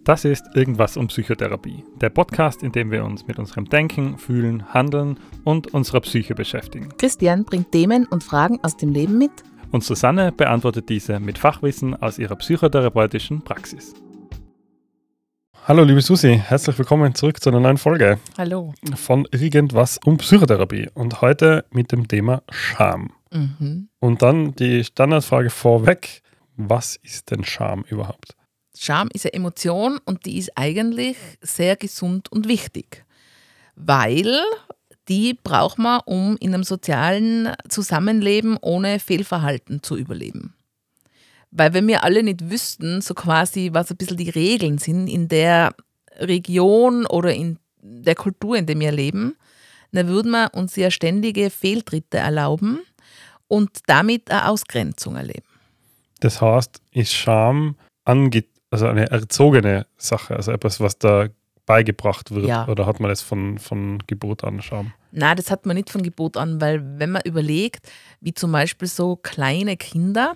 Das ist Irgendwas um Psychotherapie, der Podcast, in dem wir uns mit unserem Denken, Fühlen, Handeln und unserer Psyche beschäftigen. Christian bringt Themen und Fragen aus dem Leben mit. Und Susanne beantwortet diese mit Fachwissen aus ihrer psychotherapeutischen Praxis. Hallo liebe Susi, herzlich willkommen zurück zu einer neuen Folge. Hallo. Von Irgendwas um Psychotherapie und heute mit dem Thema Scham. Und dann die Standardfrage vorweg, was ist denn Scham überhaupt? Scham ist eine Emotion und die ist eigentlich sehr gesund und wichtig, weil die braucht man, um in einem sozialen Zusammenleben ohne Fehlverhalten zu überleben. Weil wenn wir alle nicht wüssten, so quasi, was ein bisschen die Regeln sind in der Region oder in der Kultur, in der wir leben, dann würden wir uns ja ständige Fehltritte erlauben und damit eine Ausgrenzung erleben. Das heißt, ist Scham also eine erzogene Sache, also etwas, was da beigebracht wird? Ja. Oder hat man das von Geburt an Scham? Nein, das hat man nicht von Geburt an, weil wenn man überlegt, wie zum Beispiel so kleine Kinder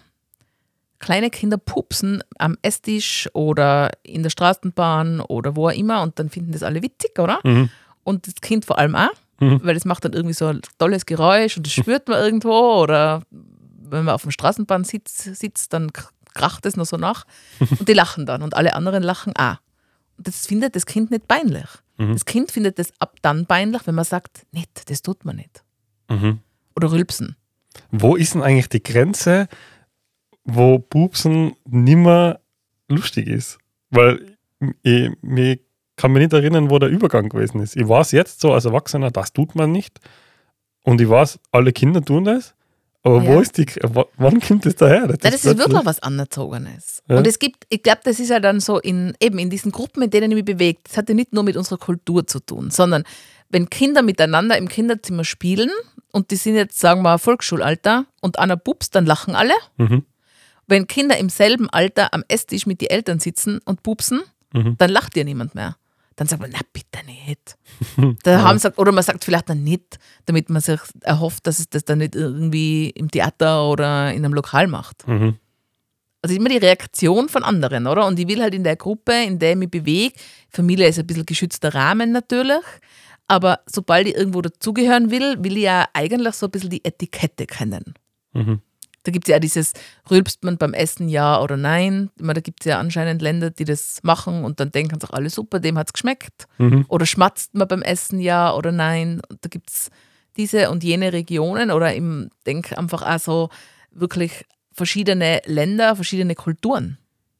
pupsen am Esstisch oder in der Straßenbahn oder wo auch immer und dann finden das alle witzig, oder? Mhm. Und das Kind vor allem auch, weil das macht dann irgendwie so ein tolles Geräusch und das spürt man irgendwo oder wenn man auf dem Straßenbahn sitzt, dann kracht es noch so nach und die lachen dann und alle anderen lachen auch. Und das findet das Kind nicht peinlich. Mhm. Das Kind findet das ab dann peinlich, wenn man sagt, nicht, das tut man nicht. Mhm. Oder rülpsen. Wo ist denn eigentlich die Grenze, wo Pupsen nimmer lustig ist? Weil ich kann mich nicht erinnern, wo der Übergang gewesen ist. Ich weiß jetzt so als Erwachsener, das tut man nicht. Und ich weiß, alle Kinder tun das. Aber ja. Wann kommt das daher? Das ist wirklich was Anerzogenes. Ja. Und ich glaube, das ist ja dann so in diesen Gruppen, in denen ich mich bewege, das hat ja nicht nur mit unserer Kultur zu tun, sondern wenn Kinder miteinander im Kinderzimmer spielen und die sind jetzt, sagen wir, Volksschulalter und einer pupst, dann lachen alle. Mhm. Wenn Kinder im selben Alter am Esstisch mit den Eltern sitzen und pupsen, dann lacht ja niemand mehr. Dann sagt man, na bitte nicht. Oder man sagt vielleicht dann nicht, damit man sich erhofft, dass es das dann nicht irgendwie im Theater oder in einem Lokal macht. Mhm. Also immer die Reaktion von anderen, oder? Und ich will halt in der Gruppe, in der ich mich bewege, Familie ist ein bisschen geschützter Rahmen natürlich, aber sobald ich irgendwo dazugehören will ich ja eigentlich so ein bisschen die Etikette kennen. Mhm. Da gibt es ja dieses, rülpst man beim Essen ja oder nein. Da gibt es ja anscheinend Länder, die das machen und dann denken sich alle, super, dem hat es geschmeckt. Mhm. Oder schmatzt man beim Essen ja oder nein. Und da gibt es diese und jene Regionen oder ich denke einfach auch so wirklich verschiedene Länder, verschiedene Kulturen.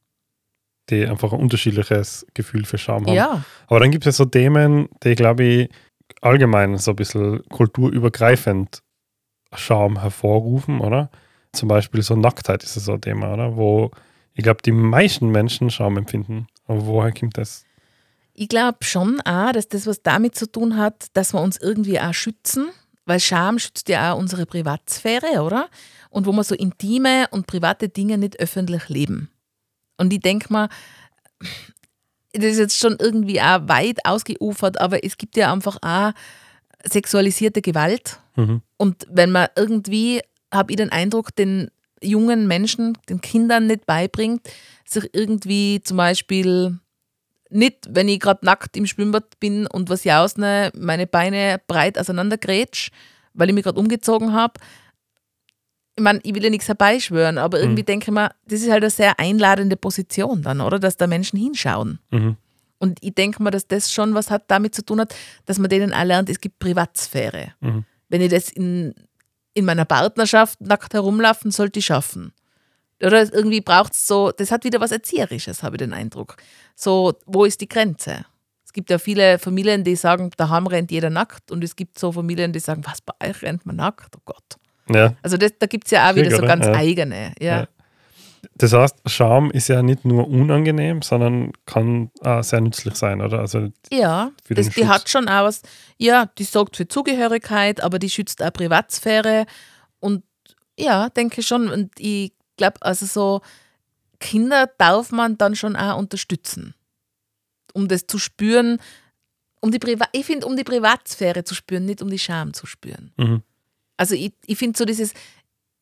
Die einfach ein unterschiedliches Gefühl für Scham haben. Ja. Aber dann gibt es ja so Themen, die, glaube ich, allgemein so ein bisschen kulturübergreifend Scham hervorrufen, oder? Zum Beispiel so Nacktheit ist so ein Thema, oder? Wo ich glaube, die meisten Menschen Scham empfinden. Aber woher kommt das? Ich glaube schon auch, dass das was damit zu tun hat, dass wir uns irgendwie auch schützen, weil Scham schützt ja auch unsere Privatsphäre, oder? Und wo wir so intime und private Dinge nicht öffentlich leben. Und ich denke mal, das ist jetzt schon irgendwie auch weit ausgeufert, aber es gibt ja einfach auch sexualisierte Gewalt. Mhm. Und wenn man irgendwie, habe ich den Eindruck, den jungen Menschen, den Kindern nicht beibringt, sich irgendwie zum Beispiel nicht, wenn ich gerade nackt im Schwimmbad bin und was jausne, meine Beine breit auseinandergrätsch, weil ich mich gerade umgezogen habe. Ich meine, ich will ja nichts herbeischwören, aber irgendwie denke ich mir, das ist halt eine sehr einladende Position dann, oder? Dass da Menschen hinschauen. Mhm. Und ich denke mir, dass das schon was hat damit zu tun hat, dass man denen auch lernt, es gibt Privatsphäre. Mhm. Wenn ich das in meiner Partnerschaft nackt herumlaufen, sollte ich schaffen. Oder irgendwie braucht es so, das hat wieder was Erzieherisches, habe ich den Eindruck. So, wo ist die Grenze? Es gibt ja viele Familien, die sagen, daheim rennt jeder nackt und es gibt so Familien, die sagen, was, bei euch rennt man nackt? Oh Gott. Ja. Also da gibt es ja auch wieder so ganz eigene. Ja. Das heißt, Scham ist ja nicht nur unangenehm, sondern kann auch sehr nützlich sein, oder? Also ja, die hat schon auch was, ja, die sorgt für Zugehörigkeit, aber die schützt auch Privatsphäre und ja, denke schon. Und ich glaube, also so Kinder darf man dann schon auch unterstützen, um das zu spüren, ich finde, um die Privatsphäre zu spüren, nicht um die Scham zu spüren. Mhm. Also ich finde so dieses,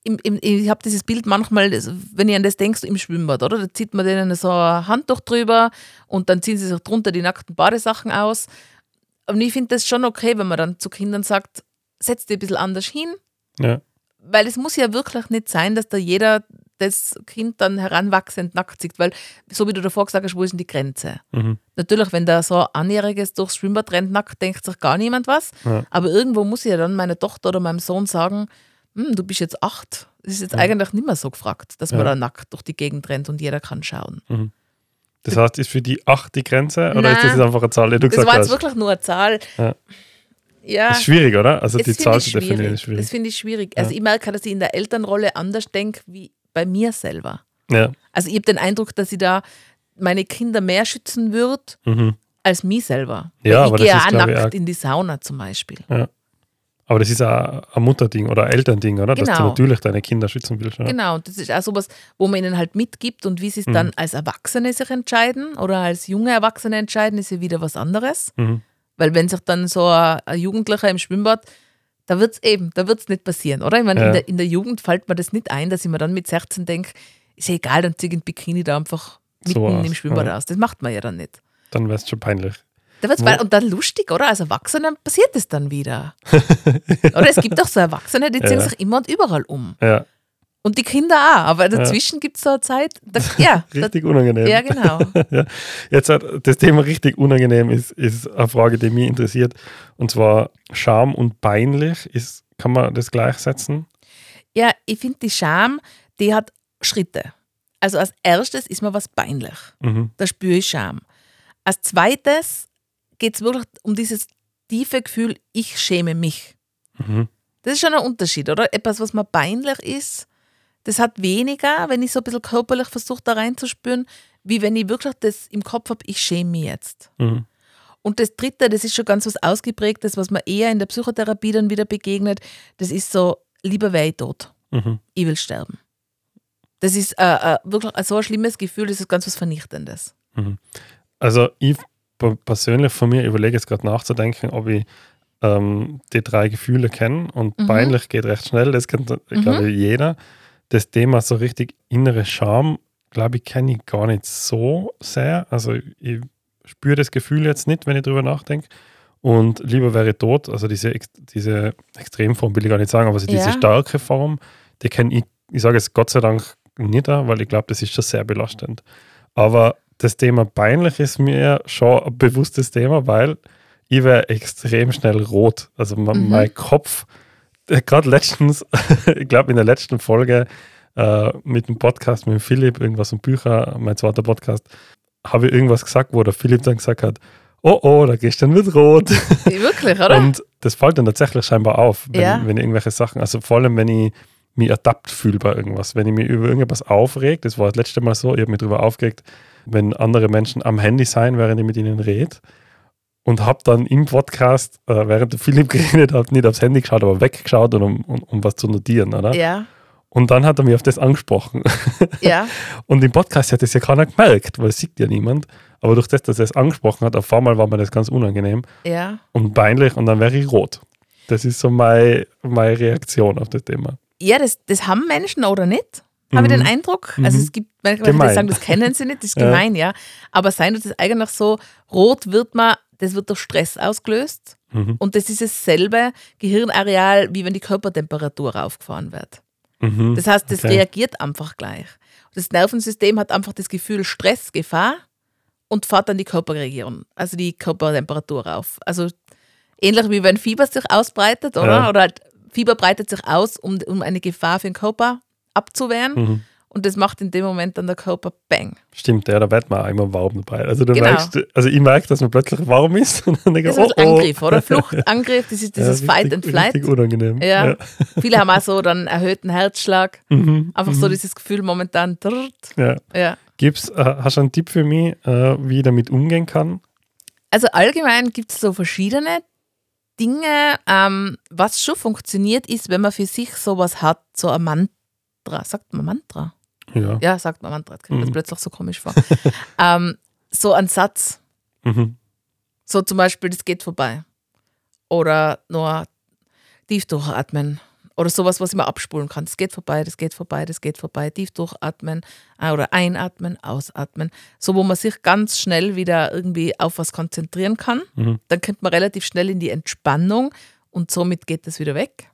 ich habe dieses Bild manchmal, wenn ich an das denke, so im Schwimmbad, oder? Da zieht man denen so ein Handtuch drüber und dann ziehen sie sich drunter die nackten Badesachen aus. Und ich finde das schon okay, wenn man dann zu Kindern sagt, setz dich ein bisschen anders hin. Ja. Weil es muss ja wirklich nicht sein, dass da jeder das Kind dann heranwachsend nackt sieht, weil, so wie du davor gesagt hast, wo ist denn die Grenze? Natürlich, wenn da so ein Einjähriges durchs Schwimmbad rennt nackt, denkt sich gar niemand was. Ja. Aber irgendwo muss ich ja dann meiner Tochter oder meinem Sohn sagen, du bist jetzt 8. Das ist jetzt eigentlich nicht mehr so gefragt, dass man da nackt durch die Gegend rennt und jeder kann schauen. Das heißt, ist für die 8 die Grenze oder Nein, ist das einfach eine Zahl, die du das gesagt war hast? jetzt wirklich nur eine Zahl. Ja. Ist schwierig, oder? Also Das die finde Zahl ich zu definieren schwierig. ist schwierig. Das finde ich schwierig. Also ich merke, dass ich in der Elternrolle anders denke wie bei mir selber. Ja. Also ich habe den Eindruck, dass ich da meine Kinder mehr schützen würde als mich selber. Ja, Weil aber ich gehe das ist, auch glaube ich, nackt auch- in die Sauna zum Beispiel. Ja. Aber das ist auch ein Mutterding oder ein Elternding, oder? Dass du Genau. natürlich deine Kinder schützen willst. Ja. Genau, und das ist auch sowas, wo man ihnen halt mitgibt und wie sie es dann als Erwachsene sich entscheiden oder als junge Erwachsene entscheiden, ist ja wieder was anderes. Weil wenn sich dann so ein Jugendlicher im Schwimmbad, da wird es nicht passieren, oder? Ich meine, in der Jugend fällt mir das nicht ein, dass ich mir dann mit 16 denke, ist ja egal, dann ziehe ich ein Bikini da einfach mitten So aus, im Schwimmbad ja. aus. Das macht man ja dann nicht. Dann wäre es schon peinlich. Da wird's und dann lustig, oder? Als Erwachsene passiert es dann wieder. Oder es gibt auch so Erwachsene, die ziehen sich immer und überall um. Ja, Und die Kinder auch, aber dazwischen gibt es so eine Zeit, richtig unangenehm. ja, genau. Ja. Jetzt das Thema richtig unangenehm ist eine Frage, die mich interessiert. Und zwar Scham und peinlich. Kann man das gleichsetzen? Ja, ich finde, die Scham, die hat Schritte. Also als erstes ist mir was peinlich. Da spüre ich Scham. Als zweites geht es wirklich um dieses tiefe Gefühl, ich schäme mich. Das ist schon ein Unterschied, oder? Etwas, was mir peinlich ist, das hat weniger, wenn ich so ein bisschen körperlich versuche, da reinzuspüren, wie wenn ich wirklich das im Kopf habe, ich schäme mich jetzt. Und das Dritte, das ist schon ganz was Ausgeprägtes, was mir eher in der Psychotherapie dann wieder begegnet, das ist so, lieber wäre ich tot. Ich will sterben. Das ist wirklich so ein schlimmes Gefühl, das ist ganz was Vernichtendes. Also ich persönlich von mir überlege jetzt gerade nachzudenken, ob ich die 3 Gefühle kenne und peinlich geht recht schnell, das kennt, glaube ich, jeder. Das Thema so richtig innere Scham, glaube ich, kenne ich gar nicht so sehr. Also ich spüre das Gefühl jetzt nicht, wenn ich drüber nachdenke. Und lieber wäre ich tot, also diese Extremform will ich gar nicht sagen, aber also diese starke Form, die kenne ich sage es Gott sei Dank nicht, weil ich glaube, das ist schon sehr belastend. Aber das Thema peinlich ist mir schon ein bewusstes Thema, weil ich wäre extrem schnell rot. Also mein Kopf, gerade letztens, ich glaube in der letzten Folge mit dem Podcast mit dem Philipp, irgendwas um Bücher, mein zweiter Podcast, habe ich irgendwas gesagt, wo der Philipp dann gesagt hat, oh, da gehst du dann mit rot. Wirklich, oder? Und das fällt dann tatsächlich scheinbar auf, wenn ich irgendwelche Sachen, also vor allem, wenn ich mich ertappt fühle bei irgendwas, wenn ich mich über irgendwas aufregt, das war das letzte Mal so, ich habe mich darüber aufgeregt, wenn andere Menschen am Handy sein, während ich mit ihnen rede und habe dann im Podcast, während der Philipp geredet hat, nicht aufs Handy geschaut, aber weggeschaut, um was zu notieren, oder? Ja. Und dann hat er mich auf das angesprochen. Ja. Und im Podcast hat das ja keiner gemerkt, weil es sieht ja niemand. Aber durch das, dass er es angesprochen hat, auf einmal war mir das ganz unangenehm Ja. und peinlich und dann wäre ich rot. Das ist so meine Reaktion auf das Thema. Ja, das haben Menschen oder nicht, habe ich den Eindruck. Also es gibt manche, die sagen, das kennen sie nicht, das ist gemein, ja. Aber sein wird es eigentlich so, rot das wird durch Stress ausgelöst und das ist dasselbe Gehirnareal, wie wenn die Körpertemperatur raufgefahren wird. Das heißt, das reagiert einfach gleich. Das Nervensystem hat einfach das Gefühl Stress, Gefahr und fährt dann die Körperregion, also die Körpertemperatur rauf. Also ähnlich wie wenn Fieber sich ausbreitet, oder? Ja. Oder halt Fieber breitet sich aus, um eine Gefahr für den Körper abzuwehren. Und das macht in dem Moment dann der Körper Bang. Stimmt, ja, da wird man auch immer warm dabei. Also du Genau. merkst, also ich merke, dass man plötzlich warm ist und dann denke Das ich, ist ein Angriff, oder? Flucht, Angriff, das ist dieses Fight and Flight. Richtig unangenehm. Ja. Viele haben auch so dann erhöhten Herzschlag. Einfach so dieses Gefühl momentan. Ja. Ja. Hast du einen Tipp für mich, wie ich damit umgehen kann? Also allgemein gibt es so verschiedene Dinge. Was schon funktioniert, ist, wenn man für sich sowas hat, so ein Mantra. Sagt man Mantra? Ja. Ja, sagt man Mantra. Jetzt kommt mir das plötzlich so komisch vor. So ein Satz. So zum Beispiel, das geht vorbei. Oder nur tief durchatmen. Oder sowas, was ich mal abspulen kann. Das geht vorbei, das geht vorbei, das geht vorbei. Tief durchatmen oder einatmen, ausatmen. So, wo man sich ganz schnell wieder irgendwie auf was konzentrieren kann. Dann kommt man relativ schnell in die Entspannung und somit geht das wieder weg.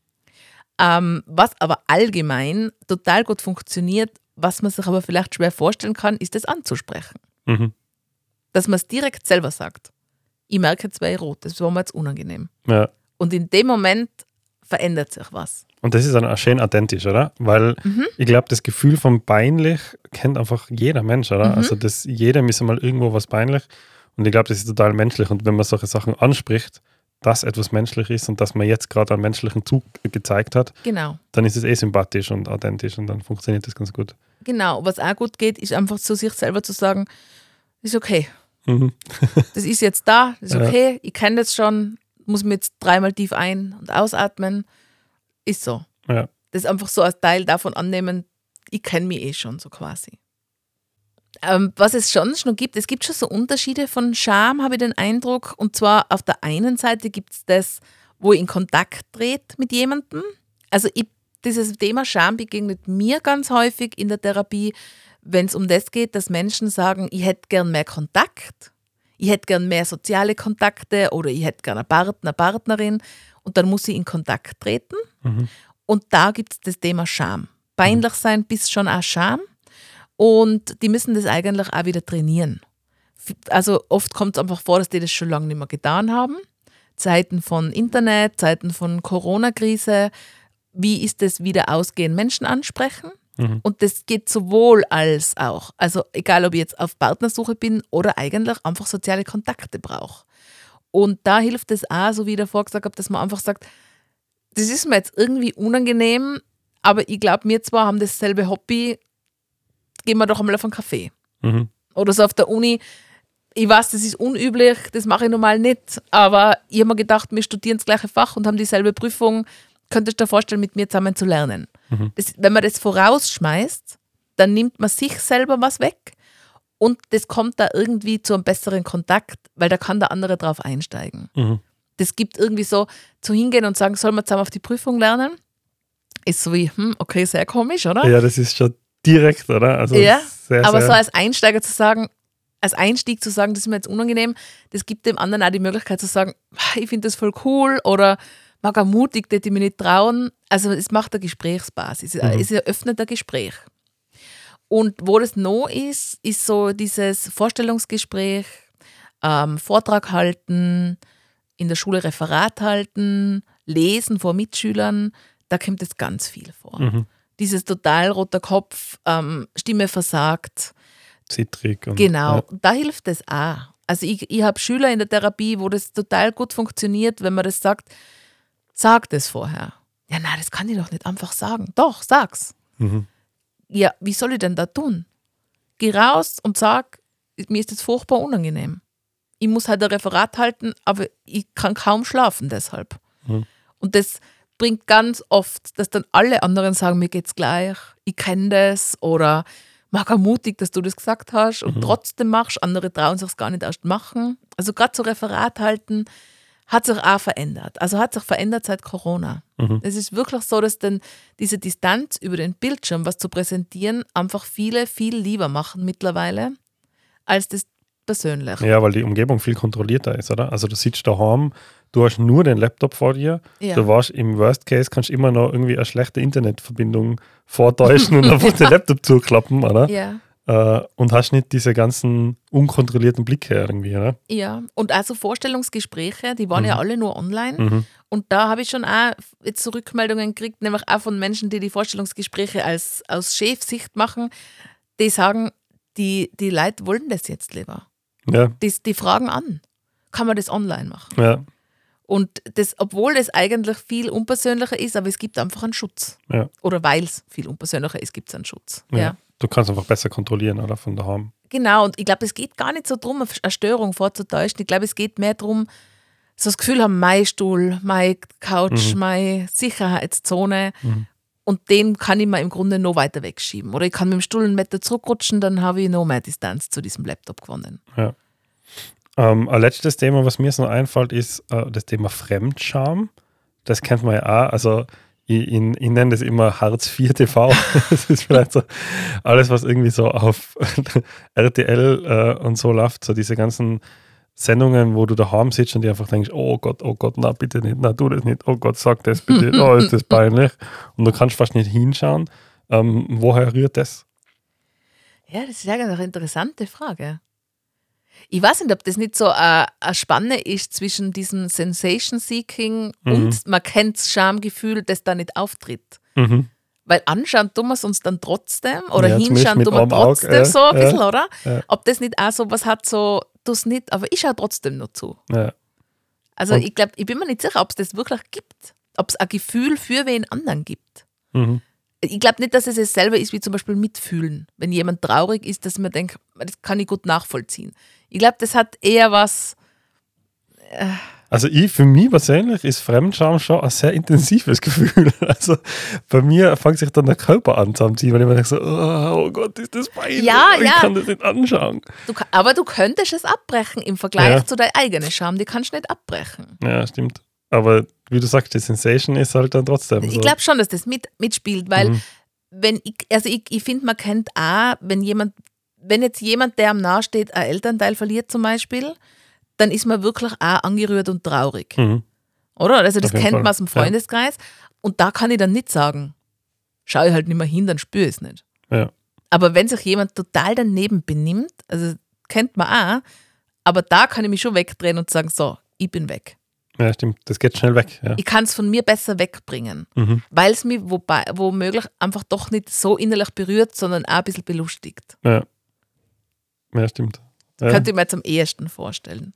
Was aber allgemein total gut funktioniert, was man sich aber vielleicht schwer vorstellen kann, ist das anzusprechen. Dass man es direkt selber sagt. Ich merke jetzt, weil ich rot, das war mir jetzt unangenehm. Ja. Und in dem Moment verändert sich was. Und das ist dann auch schön authentisch, oder? Weil ich glaube, das Gefühl von peinlich kennt einfach jeder Mensch, oder? Also jedem ist einmal irgendwo was peinlich. Und ich glaube, das ist total menschlich. Und wenn man solche Sachen anspricht, dass etwas menschlich ist und dass man jetzt gerade einen menschlichen Zug gezeigt hat, Genau. dann ist es sympathisch und authentisch und dann funktioniert das ganz gut. Genau. Was auch gut geht, ist einfach zu sich selber zu sagen, ist okay. Das ist jetzt da, ist okay, ich kenne das schon, muss mir jetzt 3-mal tief ein- und ausatmen. Ist so. Ja. Das einfach so als Teil davon annehmen, ich kenne mich eh schon so quasi. Was es schon noch gibt, es gibt schon so Unterschiede von Scham, habe ich den Eindruck. Und zwar auf der einen Seite gibt es das, wo ich in Kontakt trete mit jemandem. Also dieses Thema Scham begegnet mir ganz häufig in der Therapie, wenn es um das geht, dass Menschen sagen, ich hätte gern mehr Kontakt, ich hätte gern mehr soziale Kontakte oder ich hätte gern einen Partner, Partnerin und dann muss ich in Kontakt treten. Und da gibt es das Thema Scham. Peinlich sein bis schon auch Scham. Und die müssen das eigentlich auch wieder trainieren. Also oft kommt es einfach vor, dass die das schon lange nicht mehr getan haben. Zeiten von Internet, Zeiten von Corona-Krise. Wie ist das wieder ausgehen? Menschen ansprechen. Und das geht sowohl als auch. Also egal, ob ich jetzt auf Partnersuche bin oder eigentlich einfach soziale Kontakte brauche. Und da hilft es auch, so wie ich davor gesagt habe, dass man einfach sagt, das ist mir jetzt irgendwie unangenehm, aber ich glaube, wir zwar haben dasselbe Hobby, gehen wir doch einmal auf einen Kaffee. Oder so auf der Uni, ich weiß, das ist unüblich, das mache ich normal nicht, aber ich habe mir gedacht, wir studieren das gleiche Fach und haben dieselbe Prüfung, könntest du dir vorstellen, mit mir zusammen zu lernen. Wenn man das vorausschmeißt, dann nimmt man sich selber was weg und das kommt da irgendwie zu einem besseren Kontakt, weil da kann der andere drauf einsteigen. Das gibt irgendwie so, zu hingehen und sagen, sollen wir zusammen auf die Prüfung lernen? Ist so wie, okay, sehr komisch, oder? Ja, das ist schon direkt, oder? Also ja, sehr, aber sehr so als Einsteiger zu sagen, als Einstieg zu sagen, das ist mir jetzt unangenehm, das gibt dem anderen auch die Möglichkeit zu sagen, ich finde das voll cool oder mag auch mutig, dass die mich nicht trauen. Also es macht eine Gesprächsbasis, es eröffnet ein Gespräch. Und wo das noch ist so dieses Vorstellungsgespräch, Vortrag halten, in der Schule Referat halten, lesen vor Mitschülern, da kommt es ganz viel vor. Dieses total roter Kopf, Stimme versagt. Zittrig. Und, genau, ja. da hilft es auch. Also ich habe Schüler in der Therapie, wo das total gut funktioniert, wenn man das sagt, sag das vorher. Ja, nein, das kann ich doch nicht einfach sagen. Doch, sag's. Ja, wie soll ich denn da tun? Geh raus und sag, mir ist das furchtbar unangenehm. Ich muss halt ein Referat halten, aber ich kann kaum schlafen deshalb. Und das bringt ganz oft, dass dann alle anderen sagen, mir geht's gleich, ich kenne das oder mag auch mutig, dass du das gesagt hast und trotzdem machst. Andere trauen sich es gar nicht erst machen. Also gerade so Referat halten hat sich auch verändert. Also hat sich verändert seit Corona. Es ist wirklich so, dass dann diese Distanz über den Bildschirm, was zu präsentieren, einfach viele viel lieber machen mittlerweile, als das persönlich. Ja, weil die Umgebung viel kontrollierter ist, oder? Also du sitzt daheim, du hast nur den Laptop vor dir, du warst im Worst Case, kannst immer noch irgendwie eine schlechte Internetverbindung vortäuschen und einfach den Laptop zuklappen, oder? Ja. Und hast nicht diese ganzen unkontrollierten Blicke irgendwie, oder? Ja, und also Vorstellungsgespräche, die waren ja alle nur online. Und da habe ich schon auch jetzt so Rückmeldungen gekriegt, nämlich auch von Menschen, die Vorstellungsgespräche aus Chefsicht machen, die sagen, die Leute wollen das jetzt lieber. Ja. Die fragen an, kann man das online machen? Ja. Und das, obwohl das eigentlich viel unpersönlicher ist, aber es gibt einfach einen Schutz. Ja. Oder weil es viel unpersönlicher ist, gibt es einen Schutz. Ja. Du kannst einfach besser kontrollieren, oder? Von daheim. Genau, und ich glaube, es geht gar nicht so darum, eine Störung vorzutäuschen. Ich glaube, es geht mehr darum, so das Gefühl haben, mein Stuhl, meine Couch, meine Sicherheitszone. Und den kann ich mir im Grunde noch weiter wegschieben. Oder ich kann mit dem Stuhl einen Meter zurückrutschen, dann habe ich noch mehr Distanz zu diesem Laptop gewonnen. Ja. Ein letztes Thema, was mir so einfällt, ist das Thema Fremdscham. Das kennt man ja auch. Also ich nenne das immer Hartz IV TV. Das ist vielleicht so alles, was irgendwie so auf RTL und so läuft, so diese ganzen Sendungen, wo du daheim sitzt und dir einfach denkst, oh Gott, na bitte nicht, na tu das nicht, oh Gott, sag das bitte, oh ist das peinlich. Und du kannst fast nicht hinschauen. Woher rührt das? Ja, das ist ja eine interessante Frage. Ich weiß nicht, ob das nicht so eine Spanne ist zwischen diesem Sensation-Seeking und man kennt das Schamgefühl, das da nicht auftritt. Weil anschauen tun wir es uns dann trotzdem oder hinschauen tun wir trotzdem so ein bisschen, oder? Ja. Ob das nicht auch so was hat, so, du es nicht, aber ich schaue trotzdem noch zu. Ja. Also ich glaube, ich bin mir nicht sicher, ob es das wirklich gibt. Ob es ein Gefühl für wen anderen gibt. Ich glaube nicht, dass es dasselbe ist wie zum Beispiel mitfühlen. Wenn jemand traurig ist, dass man denkt, das kann ich gut nachvollziehen. Ich glaube, das hat eher was... Also für mich persönlich ist Fremdscham schon ein sehr intensives Gefühl. Also bei mir fängt sich dann der Körper an zusammenzuziehen, weil ich mir denke so, oh Gott, ist das peinlich, ich kann das nicht anschauen. Aber du könntest es abbrechen im Vergleich zu deiner eigenen Scham, die kannst du nicht abbrechen. Ja, stimmt. Aber wie du sagst, die Sensation ist halt dann trotzdem so. Ich glaube schon, dass das mitspielt, weil ich finde, man kennt auch, wenn jetzt jemand, der am nahe steht, ein Elternteil verliert zum Beispiel, dann ist man wirklich auch angerührt und traurig. Oder? Also das kennt man aus dem Freundeskreis. Und da kann ich dann nicht sagen, schau ich halt nicht mehr hin, dann spüre ich es nicht. Ja. Aber wenn sich jemand total daneben benimmt, also kennt man auch, aber da kann ich mich schon wegdrehen und sagen, so, ich bin weg. Ja, stimmt. Das geht schnell weg. Ja. Ich kann es von mir besser wegbringen, weil es mich womöglich einfach doch nicht so innerlich berührt, sondern auch ein bisschen belustigt. Ja, stimmt. Ja. Könnte ich mir jetzt am ehesten vorstellen.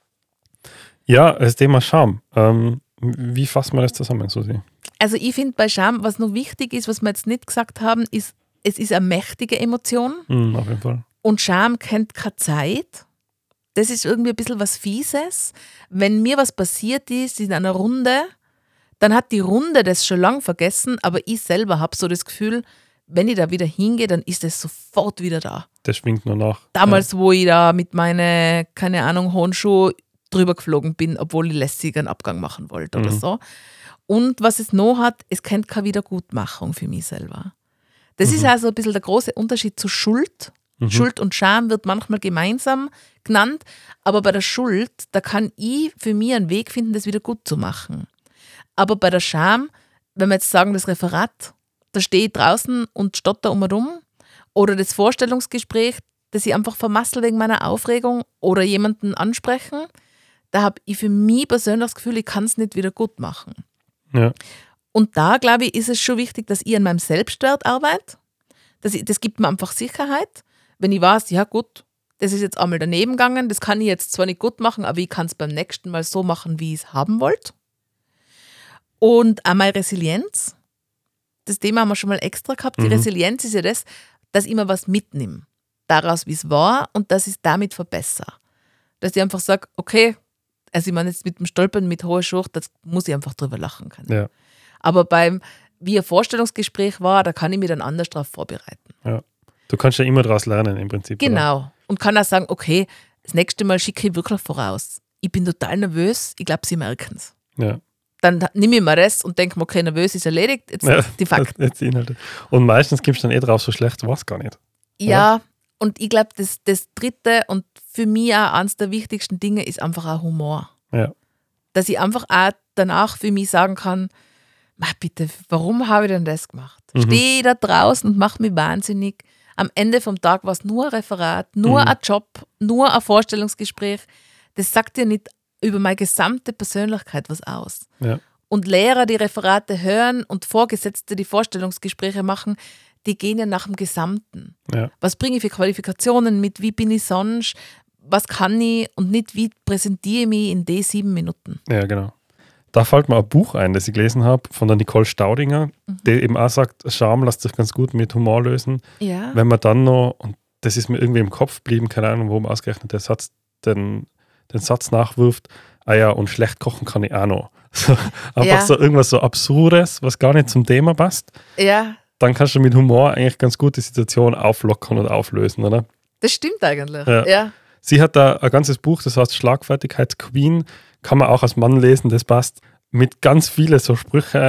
Ja, das Thema Scham. Wie fassen wir das zusammen, Susi? Also ich finde bei Scham, was noch wichtig ist, was wir jetzt nicht gesagt haben, ist, es ist eine mächtige Emotion. Auf jeden Fall. Und Scham kennt keine Zeit. Das ist irgendwie ein bisschen was Fieses. Wenn mir was passiert ist in einer Runde, dann hat die Runde das schon lange vergessen, aber ich selber habe so das Gefühl, wenn ich da wieder hingehe, dann ist es sofort wieder da. Das schwingt nur nach. Damals, wo ich da mit meinen, keine Ahnung, hohen Schuhen drüber geflogen bin, obwohl ich lässig einen Abgang machen wollte oder so. Und was es noch hat, es kennt keine Wiedergutmachung für mich selber. Das ist also ein bisschen der große Unterschied zu Schuld. Schuld und Scham wird manchmal gemeinsam genannt, aber bei der Schuld, da kann ich für mich einen Weg finden, das wieder gut zu machen. Aber bei der Scham, wenn wir jetzt sagen, das Referat, da stehe ich draußen und stotter um und um, oder das Vorstellungsgespräch, das ich einfach vermassel wegen meiner Aufregung oder jemanden ansprechen, da habe ich für mich persönlich das Gefühl, ich kann es nicht wieder gut machen. Ja. Und da, glaube ich, ist es schon wichtig, dass ich an meinem Selbstwert arbeite. Das gibt mir einfach Sicherheit. Wenn ich weiß, ja gut, das ist jetzt einmal daneben gegangen, das kann ich jetzt zwar nicht gut machen, aber ich kann es beim nächsten Mal so machen, wie ich es haben wollte. Und auch meine Resilienz, das Thema haben wir schon mal extra gehabt, die Resilienz ist ja das, dass ich immer was mitnehme, daraus wie es war und dass ich es damit verbessere. Dass ich einfach sage, okay, also ich meine jetzt mit dem Stolpern, mit hoher Schuhe, das muss ich einfach drüber lachen können. Ja. Aber wie ein Vorstellungsgespräch war, da kann ich mich dann anders darauf vorbereiten. Ja. Du kannst ja immer daraus lernen im Prinzip. Genau. Oder? Und kann auch sagen, okay, das nächste Mal schicke ich wirklich voraus. Ich bin total nervös, ich glaube, sie merken es. Ja. Dann nehme ich mir das und denke mir, okay, nervös ist erledigt, jetzt die Fakten. Jetzt Inhalte. Und meistens gibst du dann drauf, so schlecht war es gar nicht. Ja, oder? Und ich glaube, das dritte und für mich auch eines der wichtigsten Dinge ist einfach auch Humor. Ja. Dass ich einfach auch danach für mich sagen kann, bitte, warum habe ich denn das gemacht? Stehe da draußen und mache mich wahnsinnig. Am Ende vom Tag war es nur ein Referat, nur ein Job, nur ein Vorstellungsgespräch. Das sagt dir nicht über meine gesamte Persönlichkeit was aus. Ja. Und Lehrer, die Referate hören und Vorgesetzte, die Vorstellungsgespräche machen, die gehen ja nach dem Gesamten. Ja. Was bringe ich für Qualifikationen mit? Wie bin ich sonst? Was kann ich? Und nicht, wie präsentiere ich mich in den 7 Minuten? Ja, genau. Da fällt mir ein Buch ein, das ich gelesen habe, von der Nicole Staudinger, die eben auch sagt, Scham lässt sich ganz gut mit Humor lösen. Ja. Wenn man dann noch, und das ist mir irgendwie im Kopf geblieben, keine Ahnung, warum ausgerechnet der Satz den Satz nachwirft, und schlecht kochen kann ich auch noch. So, einfach so irgendwas so Absurdes, was gar nicht zum Thema passt. Ja. Dann kannst du mit Humor eigentlich ganz gut die Situation auflockern und auflösen, oder? Das stimmt eigentlich. Ja. Sie hat da ein ganzes Buch, das heißt Schlagfertigkeitsqueen, kann man auch als Mann lesen, das passt, mit ganz vielen so Sprüche und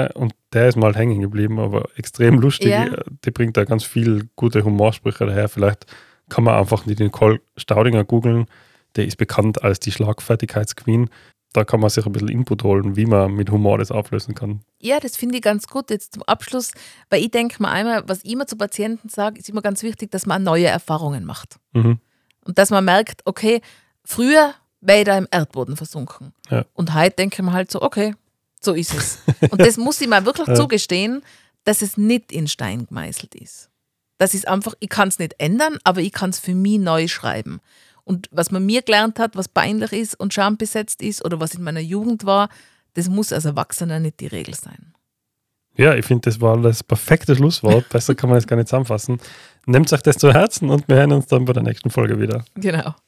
der ist mal hängen geblieben, aber extrem lustig. Ja. Die bringt da ganz viel gute Humorsprüche daher. Vielleicht kann man einfach die Nicole Staudinger googeln. Der ist bekannt als die Schlagfertigkeitsqueen. Da kann man sich ein bisschen Input holen, wie man mit Humor das auflösen kann. Ja, das finde ich ganz gut jetzt zum Abschluss, weil ich denke mir einmal, was ich immer zu Patienten sage, ist immer ganz wichtig, dass man neue Erfahrungen macht. Mhm. Und dass man merkt, okay, früher wäre ich da im Erdboden versunken. Ja. Und heute denke ich mir halt so, okay, so ist es. Und das muss ich mir wirklich zugestehen, dass es nicht in Stein gemeißelt ist. Das ist einfach, ich kann es nicht ändern, aber ich kann es für mich neu schreiben. Und was man mir gelernt hat, was peinlich ist und schambesetzt ist oder was in meiner Jugend war, das muss als Erwachsener nicht die Regel sein. Ja, ich finde, das war das perfekte Schlusswort. Besser kann man das gar nicht zusammenfassen. Nehmt euch das zu Herzen und wir hören uns dann bei der nächsten Folge wieder. Genau.